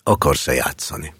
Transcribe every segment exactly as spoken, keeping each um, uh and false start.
Akarsz-e játszani?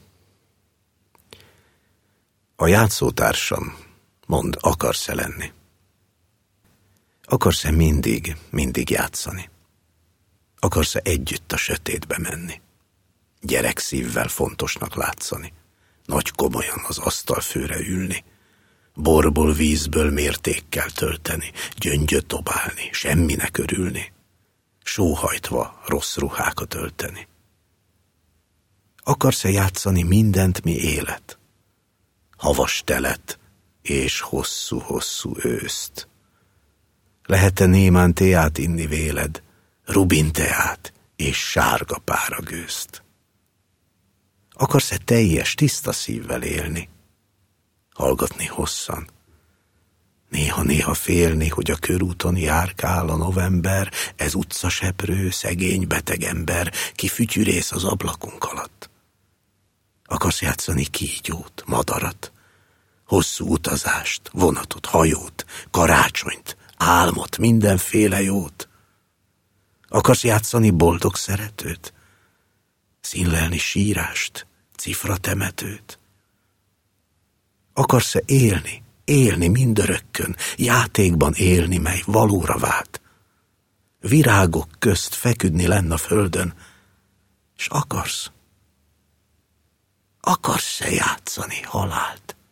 A játszótársam, mondd, akarsz-e lenni? Akarsz-e mindig, mindig játszani? Akarsz-e együtt a sötétbe menni? Gyerekszívvel fontosnak látszani? Nagy komolyan az asztalfőre ülni? Borból, vízből mértékkel tölteni? Gyöngyöt dobálni, semminek örülni? Sóhajtva rossz ruhákat ölteni? Akarsz-e játszani mindent, mi élet? Havas telet és hosszú-hosszú őszt? Lehet-e némán teát inni véled, rubin teát és sárga páragőzt? Akarsz-e teljes, tiszta szívvel élni? Hallgatni hosszan? Néha-néha félni, hogy a körúton járkál a november, ez utcaseprő, szegény, beteg ember, ki fütyürész az ablakunk alatt? Akarsz játszani kígyót, madarat, hosszú utazást, vonatot, hajót, karácsonyt, álmot, mindenféle jót? Akarsz játszani boldog szeretőt, színlelni sírást, cifratemetőt? Akarsz-e élni, élni mindörökkön, játékban élni, mely valóra vált? Virágok közt feküdni lenn a földön, s akarsz? Akarsz-e játszani halált?